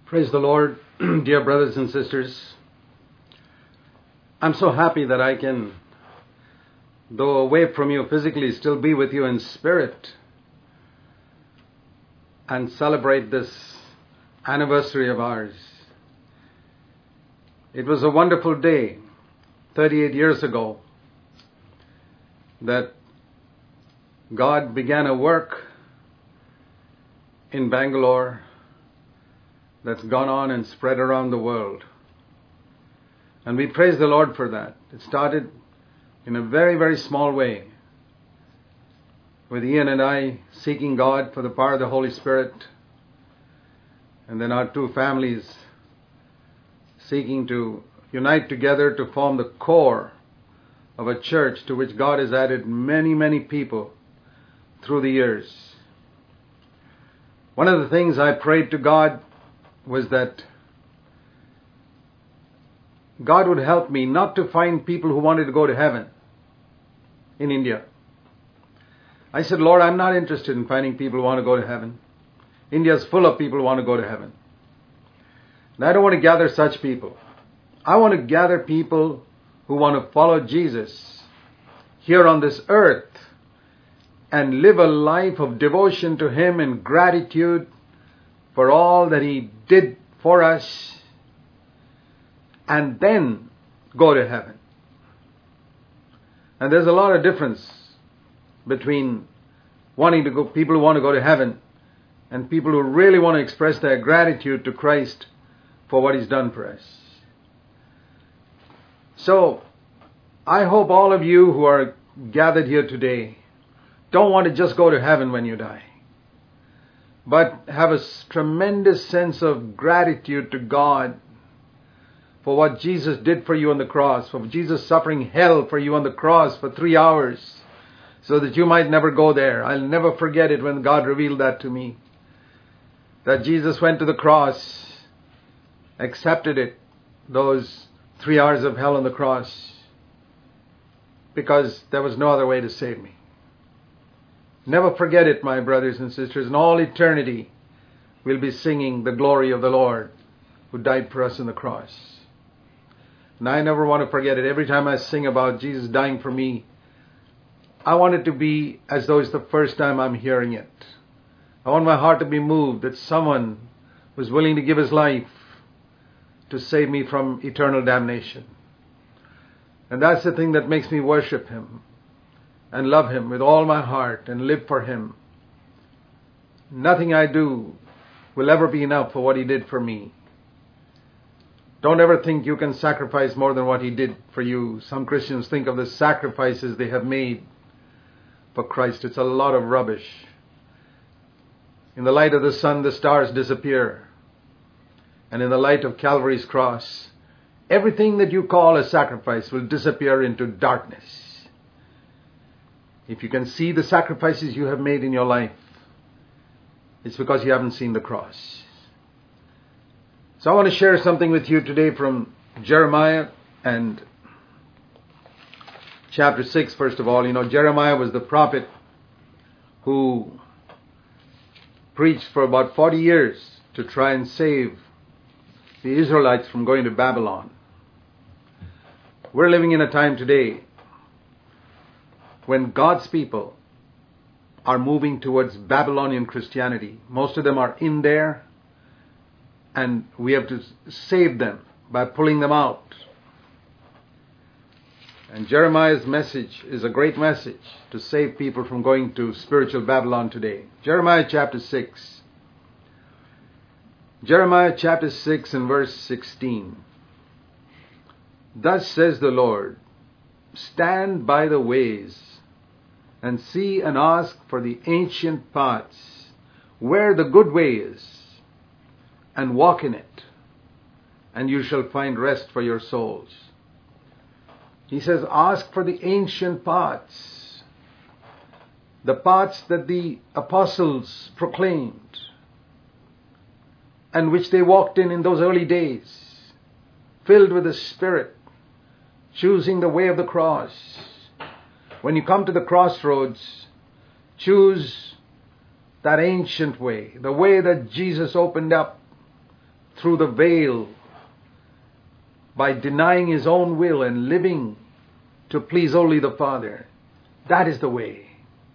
Praise the Lord, dear brothers and sisters. I'm so happy that I can, though away from you physically, still be with you in spirit and celebrate this anniversary of ours. It was a wonderful day, 38 years ago, that God began a work in Bangalore that's gone on and spread around the world. And we praise the Lord for that. It started in a very, very small way, with Ian and I seeking God for the power of the Holy Spirit, and then our two families seeking to unite together to form the core of a church to which God has added many, many people through the years. One of the things I prayed to God was that God would help me not to find people who wanted to go to heaven in India. I said, Lord, I'm not interested in finding people who want to go to heaven. India is full of people who want to go to heaven. And I don't want to gather such people. I want to gather people who want to follow Jesus here on this earth and live a life of devotion to Him and gratitude for all that He did for us, and then go to heaven. And there's a lot of difference between wanting to go, people who want to go to heaven, and people who really want to express their gratitude to Christ for what He's done for us. So, I hope all of you who are gathered here today don't want to just go to heaven when you die, but have a tremendous sense of gratitude to God for what Jesus did for you on the cross, for Jesus suffering hell for you on the cross for 3 hours so that you might never go there. I'll never forget it when God revealed that to me, that Jesus went to the cross, accepted it, those 3 hours of hell on the cross, because there was no other way to save me. Never forget it, my brothers and sisters. In all eternity, we'll be singing the glory of the Lord who died for us on the cross. And I never want to forget it. Every time I sing about Jesus dying for me, I want it to be as though it's the first time I'm hearing it. I want my heart to be moved that someone was willing to give his life to save me from eternal damnation. And that's the thing that makes me worship Him and love Him with all my heart and live for Him. Nothing I do will ever be enough for what He did for me. Don't ever think you can sacrifice more than what He did for you. Some Christians think of the sacrifices they have made for Christ. It's a lot of rubbish. In the light of the sun, the stars disappear. And in the light of Calvary's cross, everything that you call a sacrifice will disappear into darkness. If you can see the sacrifices you have made in your life, it's because you haven't seen the cross. So I want to share something with you today from Jeremiah and chapter 6, first of all. You know, Jeremiah was the prophet who preached for about 40 years to try and save the Israelites from going to Babylon. We're living in a time today when God's people are moving towards Babylonian Christianity. Most of them are in there, and we have to save them by pulling them out. And Jeremiah's message is a great message to save people from going to spiritual Babylon today. Jeremiah chapter 6. Jeremiah chapter 6 and verse 16. Thus says the Lord, stand by the ways and see and ask for the ancient paths, where the good way is, and walk in it, and you shall find rest for your souls. He says, ask for the ancient paths, the paths that the apostles proclaimed, and which they walked in those early days, filled with the Spirit, choosing the way of the cross. When you come to the crossroads, choose that ancient way, the way that Jesus opened up through the veil by denying his own will and living to please only the Father. That is the way.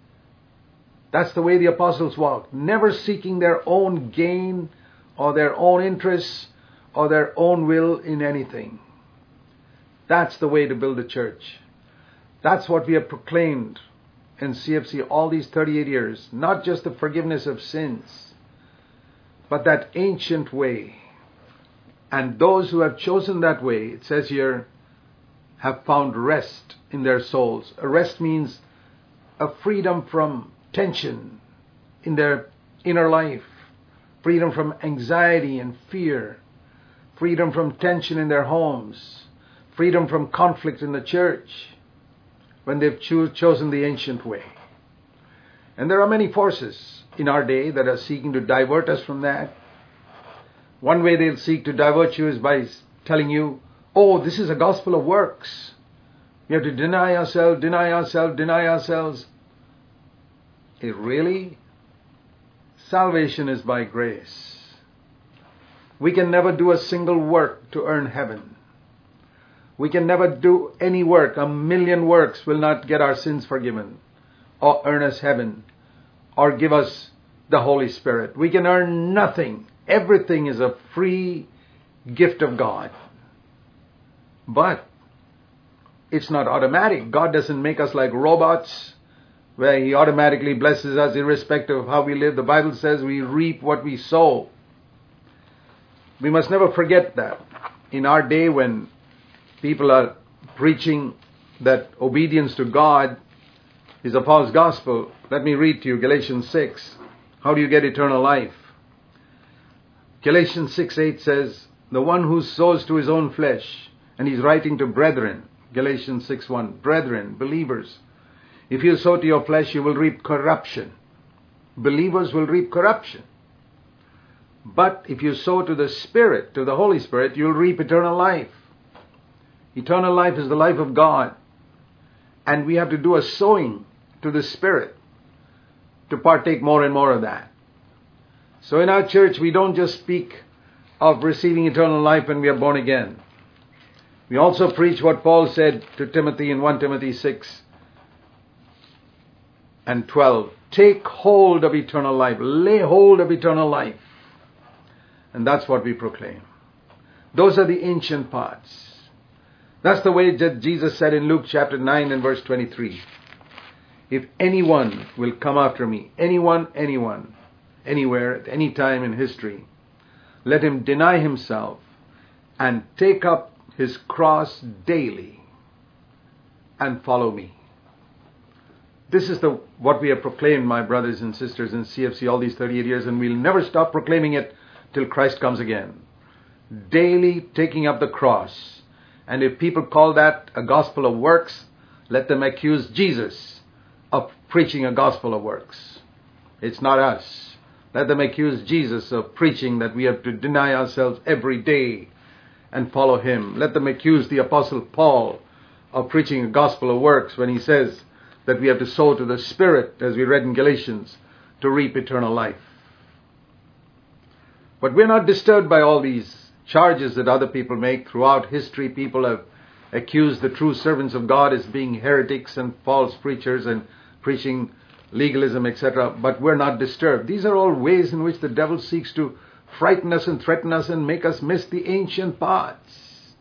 That's the way the apostles walked, never seeking their own gain or their own interests or their own will in anything. That's the way to build a church. That's what we have proclaimed in CFC all these 38 years. Not just the forgiveness of sins, but that ancient way. And those who have chosen that way, it says here, have found rest in their souls. A rest means a freedom from tension in their inner life, freedom from anxiety and fear, freedom from tension in their homes, freedom from conflict in the church when they've chosen the ancient way. And there are many forces in our day that are seeking to divert us from that. One way they'll seek to divert you is by telling you, oh, this is a gospel of works. We have to deny ourselves, deny ourselves, deny ourselves. Really? Salvation is by grace. We can never do a single work to earn heaven. We can never do any work. 1,000,000 works will not get our sins forgiven or earn us heaven or give us the Holy Spirit. We can earn nothing. Everything is a free gift of God. But it's not automatic. God doesn't make us like robots where He automatically blesses us irrespective of how we live. The Bible says we reap what we sow. We must never forget that. In our day when people are preaching that obedience to God is a false gospel, let me read to you Galatians 6. How do you get eternal life? Galatians 6:8 says, the one who sows to his own flesh, and he's writing to brethren, Galatians 6:1, brethren, believers, if you sow to your flesh, you will reap corruption. Believers will reap corruption. But if you sow to the Spirit, to the Holy Spirit, you'll reap eternal life. Eternal life is the life of God. And we have to do a sowing to the Spirit to partake more and more of that. So in our church, we don't just speak of receiving eternal life when we are born again. We also preach what Paul said to Timothy in 1 Timothy 6:12. Take hold of eternal life. Lay hold of eternal life. And that's what we proclaim. Those are the ancient paths. That's the way that Jesus said in Luke chapter 9 and verse 23. If anyone will come after me, anyone, anywhere, at any time in history, let him deny himself and take up his cross daily and follow me. This is what we have proclaimed, my brothers and sisters in CFC all these 38 years, and we'll never stop proclaiming it till Christ comes again. Daily taking up the cross. And if people call that a gospel of works, let them accuse Jesus of preaching a gospel of works. It's not us. Let them accuse Jesus of preaching that we have to deny ourselves every day and follow Him. Let them accuse the Apostle Paul of preaching a gospel of works when he says that we have to sow to the Spirit, as we read in Galatians, to reap eternal life. But we're not disturbed by all these charges that other people make. Throughout history, people have accused the true servants of God as being heretics and false preachers and preaching legalism, etc. But we're not disturbed. These are all ways in which the devil seeks to frighten us and threaten us and make us miss the ancient paths.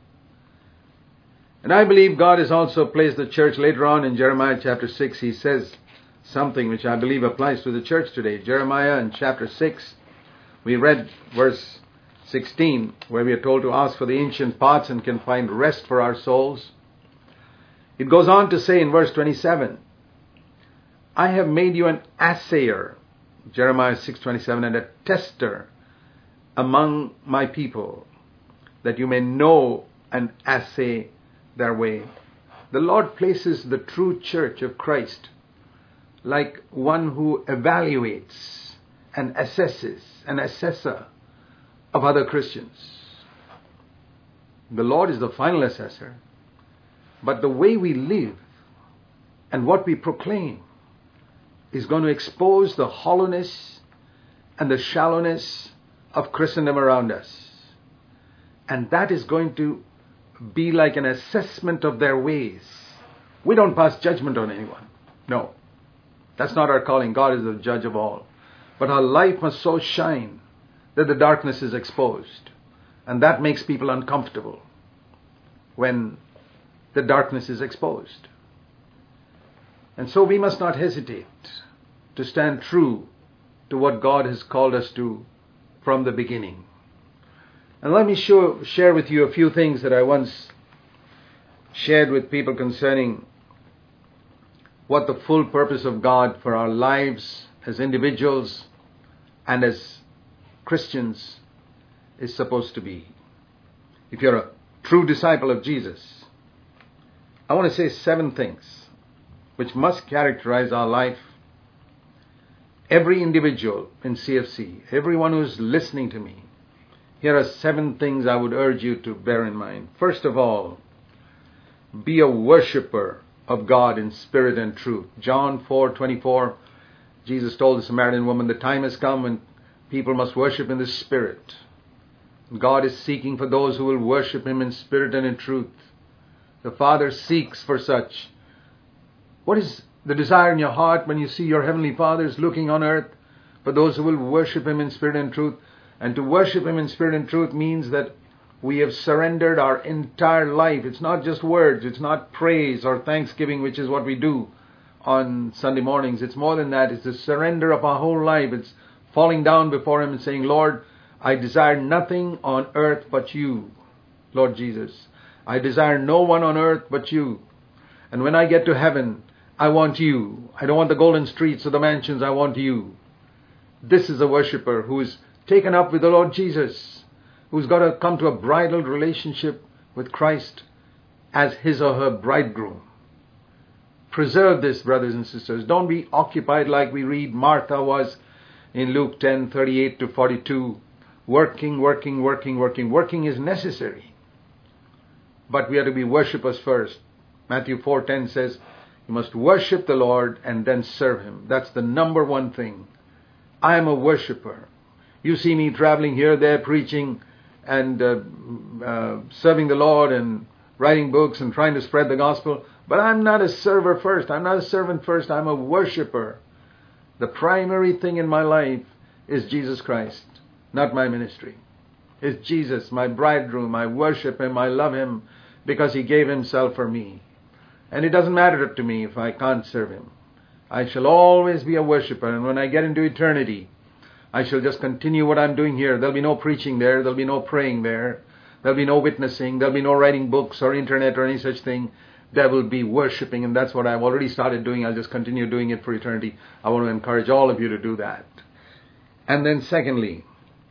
And I believe God has also placed the church later on in Jeremiah chapter 6. He says something which I believe applies to the church today. Jeremiah in chapter 6, we read verse 16, where we are told to ask for the ancient paths and can find rest for our souls. It goes on to say in verse 27, I have made you an assayer, Jeremiah 6:27, and a tester among my people, that you may know and assay their way. The Lord places the true church of Christ like one who evaluates and assesses, an assessor of other Christians. The Lord is the final assessor, but the way we live and what we proclaim is going to expose the hollowness and the shallowness of Christendom around us. And that is going to be like an assessment of their ways. We don't pass judgment on anyone. No. That's not our calling. God is the judge of all. But our life must so shine that the darkness is exposed. And that makes people uncomfortable when the darkness is exposed. And so we must not hesitate to stand true to what God has called us to from the beginning. And let me share with you a few things that I once shared with people concerning what the full purpose of God for our lives as individuals and as Christians is supposed to be. If you're a true disciple of Jesus, I want to say 7 things which must characterize our life. Every individual in CFC, everyone who's listening to me, here are 7 things I would urge you to bear in mind. First of all, be a worshiper of God in spirit and truth. John 4:24, Jesus told the Samaritan woman, the time has come when people must worship in the spirit. God is seeking for those who will worship Him in spirit and in truth. The Father seeks for such. What is the desire in your heart when you see your Heavenly Father is looking on earth? For those who will worship Him in spirit and truth. And to worship Him in spirit and truth means that we have surrendered our entire life. It's not just words. It's not praise or thanksgiving, which is what we do on Sunday mornings. It's more than that. It's the surrender of our whole life. It's falling down before Him and saying, Lord, I desire nothing on earth but You, Lord Jesus. I desire no one on earth but You. And when I get to heaven, I want You. I don't want the golden streets or the mansions. I want You. This is a worshiper who is taken up with the Lord Jesus, who's got to come to a bridal relationship with Christ as his or her bridegroom. Preserve this, brothers and sisters. Don't be occupied like we read Martha was in Luke 10:38-42. Working. Working is necessary. But we are to be worshippers first. Matthew 4:10 says, you must worship the Lord and then serve Him. That's the number one thing. I am a worshipper. You see me traveling here, there, preaching and serving the Lord and writing books and trying to spread the gospel. But I'm not a server first. I'm not a servant first. I'm a worshiper. The primary thing in my life is Jesus Christ, not my ministry. It's Jesus, my bridegroom. I worship Him. I love Him because He gave Himself for me. And it doesn't matter to me if I can't serve Him. I shall always be a worshiper. And when I get into eternity, I shall just continue what I'm doing here. There'll be no preaching there. There'll be no praying there. There'll be no witnessing. There'll be no writing books or internet or any such thing. There will be worshiping, and that's what I've already started doing. I'll just continue doing it for eternity. I want to encourage all of you to do that. And then secondly,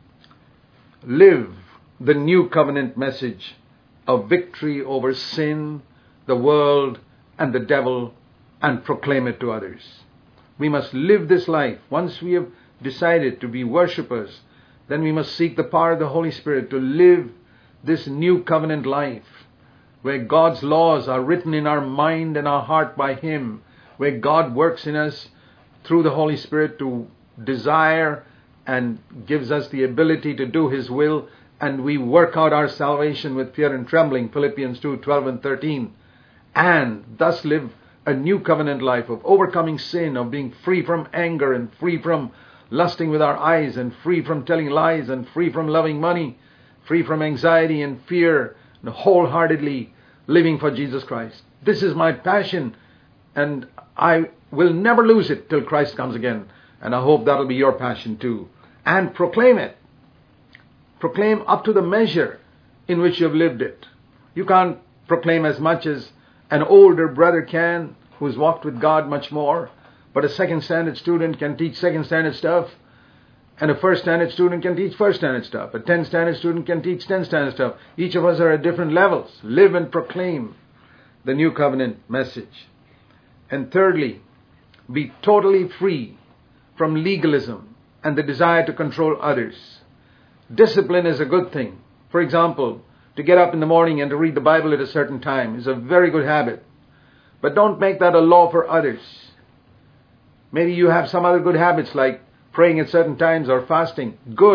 live the new covenant message of victory over sin, the world, and the devil, and proclaim it to others. We must live this life. Once we have decided to be worshippers, then we must seek the power of the Holy Spirit to live this new covenant life, where God's laws are written in our mind and our heart by Him, where God works in us through the Holy Spirit to desire and gives us the ability to do His will, and we work out our salvation with fear and trembling, Philippians 2:12 and 13, and thus live a new covenant life of overcoming sin, of being free from anger and free from lusting with our eyes and free from telling lies and free from loving money, free from anxiety and fear, and wholeheartedly living for Jesus Christ. This is my passion, and I will never lose it till Christ comes again. And I hope that'll be your passion too. And proclaim it. Proclaim up to the measure in which you have lived it. You can't proclaim as much as an older brother can, who's walked with God much more. But a second standard student can teach second standard stuff. And a first standard student can teach first standard stuff. A 10 standard student can teach 10 standard stuff. Each of us are at different levels. Live and proclaim the new covenant message. And thirdly, be totally free from legalism and the desire to control others. Discipline is a good thing. For example, to get up in the morning and to read the Bible at a certain time is a very good habit. But don't make that a law for others. Maybe you have some other good habits like praying at certain times or fasting. Good.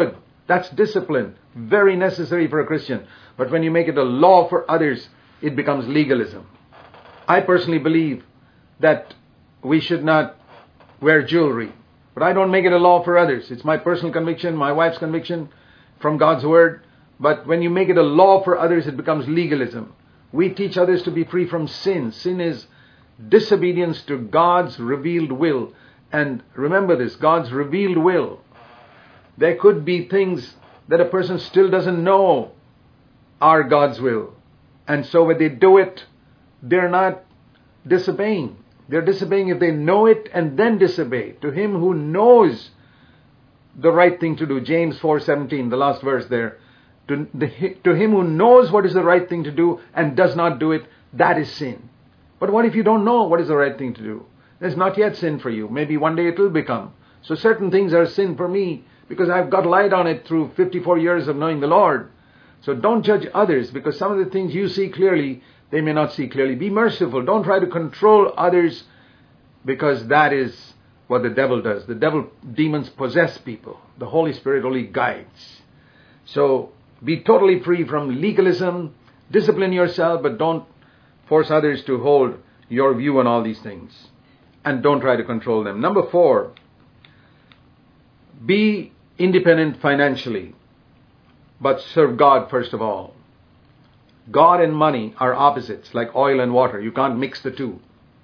That's discipline, very necessary for a Christian. But when you make it a law for others, it becomes legalism. I personally believe that we should not wear jewelry, but I don't make it a law for others. It's my personal conviction, my wife's conviction from God's Word. But when you make it a law for others, it becomes legalism. We teach others to be free from sin. Sin is disobedience to God's revealed will. And remember this, God's revealed will. There could be things that a person still doesn't know are God's will. And so when they do it, they're not disobeying. They're disobeying if they know it and then disobey. To him who knows the right thing to do, James 4:17, the last verse there. To him who knows what is the right thing to do and does not do it, that is sin. But what if you don't know what is the right thing to do? It's not yet sin for you. Maybe one day it will become. So certain things are sin for me because I've got light on it through 54 years of knowing the Lord. So don't judge others because some of the things you see clearly, they may not see clearly. Be merciful. Don't try to control others because that is what the devil does. Demons possess people. The Holy Spirit only guides. So be totally free from legalism. Discipline yourself, but don't force others to hold your view on all these things. And don't try to control them. Number 4, be independent financially, but serve God first of all. God and money are opposites, like oil and water. You can't mix the two.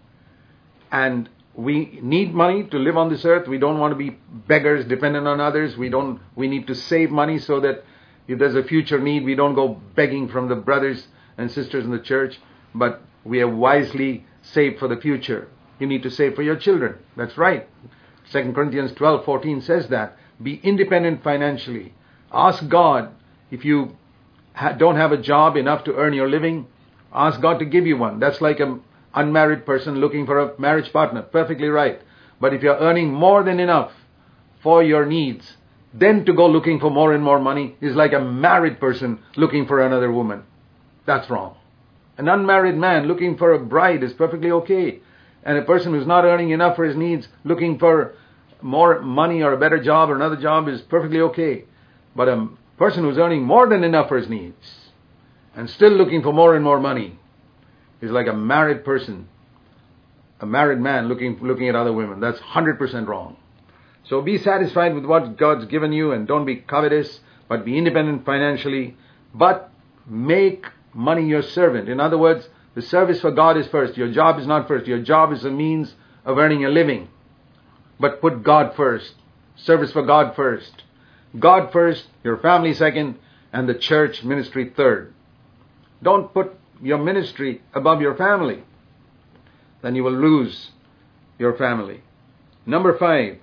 And we need money to live on this earth. We don't want to be beggars dependent on others. We need to save money so that if there's a future need, we don't go begging from the brothers and sisters in the church, but we have wisely saved for the future. You need to save for your children. That's right. 2 Corinthians 12:14 says that. Be independent financially. Ask God, if you don't have a job enough to earn your living, ask God to give you one. That's like an unmarried person looking for a marriage partner. Perfectly right. But if you're earning more than enough for your needs, then to go looking for more and more money is like a married person looking for another woman. That's wrong. An unmarried man looking for a bride is perfectly okay. And a person who's not earning enough for his needs, looking for more money or a better job or another job is perfectly okay. But a person who's earning more than enough for his needs and still looking for more and more money is like a married person, a married man looking at other women. That's 100% wrong. So be satisfied with what God's given you and don't be covetous, but be independent financially, but make money your servant. In other words, the service for God is first. Your job is not first. Your job is a means of earning a living. But put God first. Service for God first. God first, your family second, and the church ministry third. Don't put your ministry above your family. Then you will lose your family. Number 5,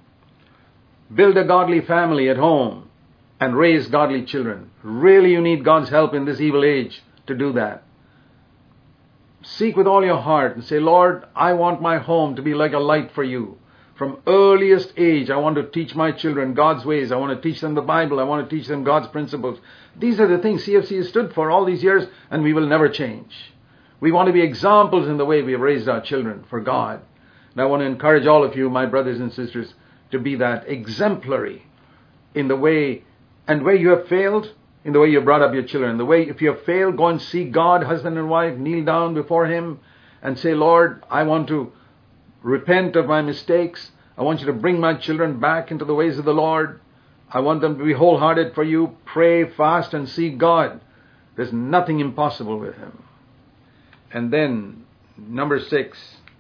build a godly family at home and raise godly children. Really, you need God's help in this evil age to do that. Seek with all your heart and say, Lord, I want my home to be like a light for you. From earliest age, I want to teach my children God's ways. I want to teach them the Bible. I want to teach them God's principles. These are the things CFC has stood for all these years, and we will never change. We want to be examples in the way we have raised our children for God. And I want to encourage all of you, my brothers and sisters, to be that exemplary in the way, and where you have failed, in the way you brought up your children. The way, if you have failed, go and see God, husband and wife, kneel down before Him and say, Lord, I want to repent of my mistakes. I want you to bring my children back into the ways of the Lord. I want them to be wholehearted for you. Pray, fast, and seek God. There's nothing impossible with Him. And then, number 6,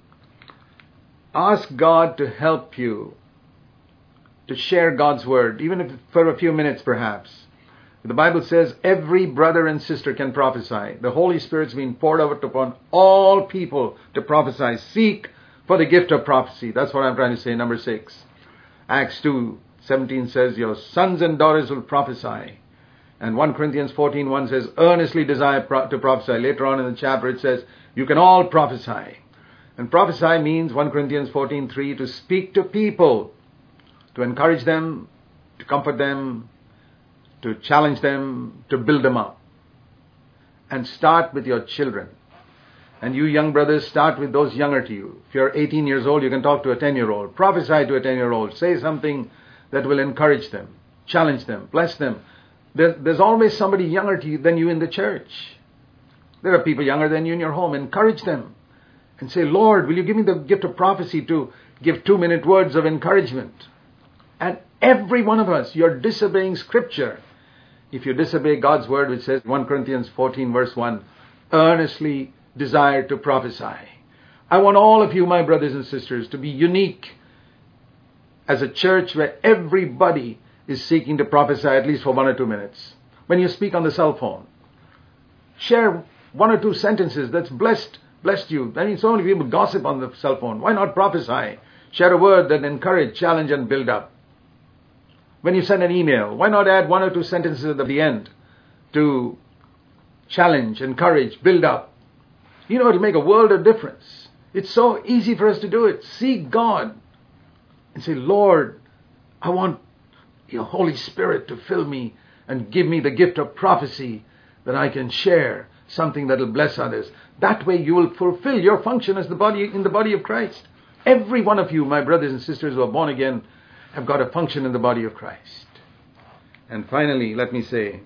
ask God to help you to share God's Word, even if for a few minutes perhaps. The Bible says every brother and sister can prophesy. The Holy Spirit's been poured out upon all people to prophesy. Seek for the gift of prophecy. That's what I'm trying to say, number 6. Acts 2:17 says, your sons and daughters will prophesy. And 1 Corinthians 14:1 says, earnestly desire to prophesy. Later on in the chapter it says, you can all prophesy. And prophesy means, 1 Corinthians 14:3, to speak to people, to encourage them, to comfort them, to challenge them, to build them up. And start with your children. And you young brothers, start with those younger to you. If you're 18 years old, you can talk to a 10-year-old. Prophesy to a 10-year-old. Say something that will encourage them, challenge them, bless them. There's always somebody younger than you in the church. There are people younger than you in your home. Encourage them and say, Lord, will you give me the gift of prophecy to give 2-minute words of encouragement? And every one of us, you're disobeying Scripture. If you disobey God's word, which says 1 Corinthians 14 verse 1, earnestly desire to prophesy. I want all of you, my brothers and sisters, to be unique as a church where everybody is seeking to prophesy at least for 1 or 2 minutes. When you speak on the cell phone, share 1 or 2 sentences that's blessed you. I mean, so many people gossip on the cell phone. Why not prophesy? Share a word that encourage, challenge, and build up. When you send an email, why not add 1 or 2 sentences at the end to challenge, encourage, build up? You know, it'll make a world of difference. It's so easy for us to do it. Seek God and say, Lord, I want your Holy Spirit to fill me and give me the gift of prophecy that I can share something that will bless others. That way you will fulfill your function as in the body of Christ. Every one of you, my brothers and sisters who are born again, have got a function in the body of Christ. And finally, let me say,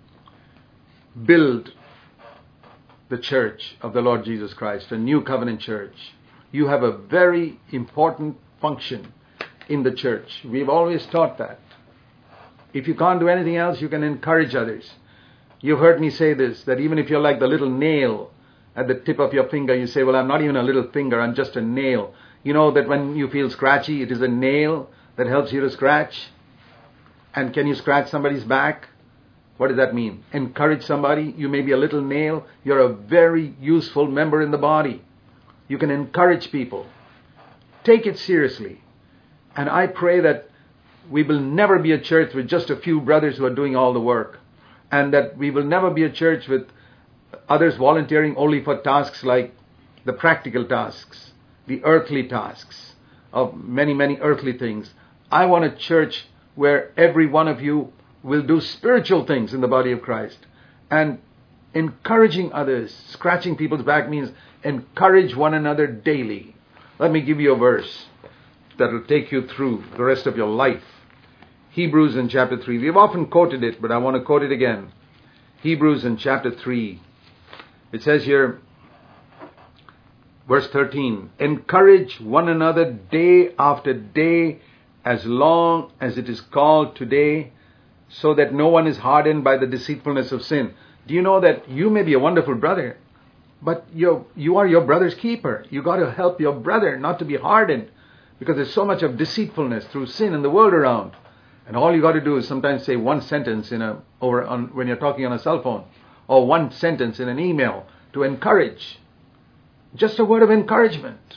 build the church of the Lord Jesus Christ, a new covenant church. You have a very important function in the church. We've always taught that. If you can't do anything else, you can encourage others. You've heard me say this, that even if you're like the little nail at the tip of your finger, you say, well, I'm not even a little finger, I'm just a nail. You know that when you feel scratchy, it is a nail that helps you to scratch. And can you scratch somebody's back? What does that mean? Encourage somebody. You may be a little nail. You're a very useful member in the body. You can encourage people. Take it seriously. And I pray that we will never be a church with just a few brothers who are doing all the work. And that we will never be a church with others volunteering only for tasks like the practical tasks, the earthly tasks of many, many earthly things. I want a church where every one of you will do spiritual things in the body of Christ. And encouraging others, scratching people's back means encourage one another daily. Let me give you a verse that will take you through the rest of your life. Hebrews in chapter 3. We've often quoted it, but I want to quote it again. Hebrews in chapter 3. It says here, verse 13, encourage one another day after day, as long as it is called today, so that no one is hardened by the deceitfulness of sin. Do you know that you may be a wonderful brother, but you are your brother's keeper. You got to help your brother not to be hardened, because there's so much of deceitfulness through sin in the world around. And all you got to do is sometimes say 1 sentence when you're talking on a cell phone, or 1 sentence in an email to encourage. Just a word of encouragement.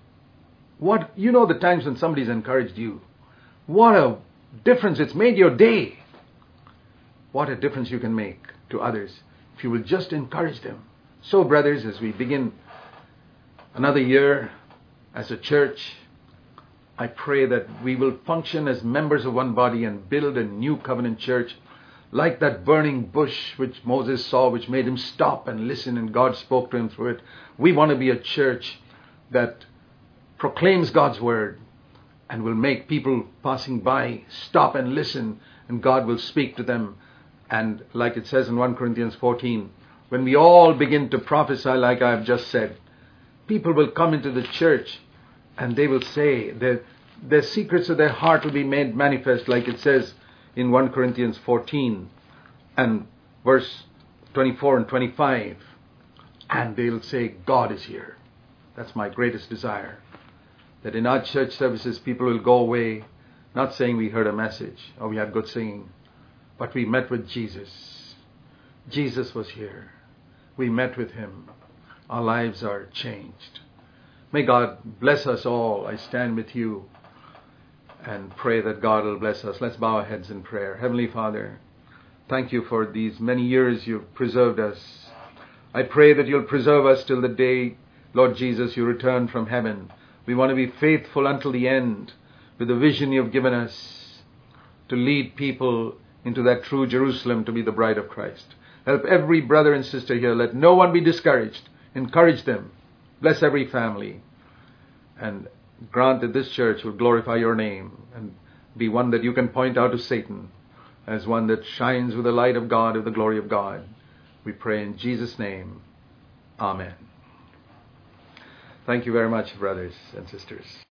You know the times when somebody's encouraged you. What a difference it's made your day. What a difference you can make to others if you will just encourage them. So, brothers, as we begin another year as a church, I pray that we will function as members of one body and build a new covenant church like that burning bush which Moses saw, which made him stop and listen, and God spoke to him through it. We want to be a church that proclaims God's word and will make people passing by stop and listen, and God will speak to them. And like it says in 1 Corinthians 14, when we all begin to prophesy like I have just said, people will come into the church and they will say their secrets of their heart will be made manifest, like it says in 1 Corinthians 14 and verse 24 and 25. And they'll say, God is here. That's my greatest desire. That in our church services, people will go away not saying we heard a message or we had good singing, but we met with Jesus. Jesus was here. We met with him. Our lives are changed. May God bless us all. I stand with you and pray that God will bless us. Let's bow our heads in prayer. Heavenly Father, thank you for these many years you've preserved us. I pray that you'll preserve us till the day, Lord Jesus, you return from heaven. We want to be faithful until the end with the vision you've given us to lead people into that true Jerusalem to be the bride of Christ. Help every brother and sister here. Let no one be discouraged. Encourage them. Bless every family. And grant that this church will glorify your name and be one that you can point out to Satan as one that shines with the light of God, with the glory of God. We pray in Jesus' name. Amen. Thank you very much, brothers and sisters.